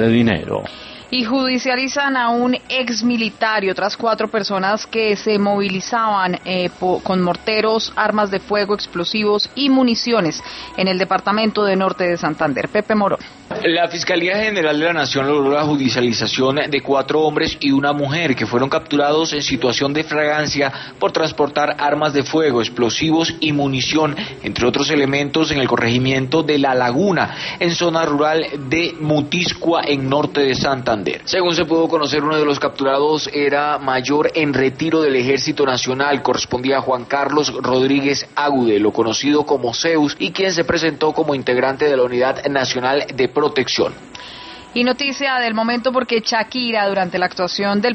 de dinero. Y judicializan a un ex militar y otras 4 personas que se movilizaban con morteros, armas de fuego, explosivos y municiones en el departamento de Norte de Santander. Pepe Morón. La Fiscalía General de la Nación logró la judicialización de 4 hombres y una mujer que fueron capturados en situación de flagrancia por transportar armas de fuego, explosivos y munición, entre otros elementos, en el corregimiento de La Laguna, en zona rural de Mutiscua, en Norte de Santander. Según se pudo conocer, uno de los capturados era mayor en retiro del Ejército Nacional, correspondía a Juan Carlos Rodríguez Agudelo, conocido como Zeus, y quien se presentó como integrante de la Unidad Nacional de Protección. Y noticia del momento porque Shakira, durante la actuación del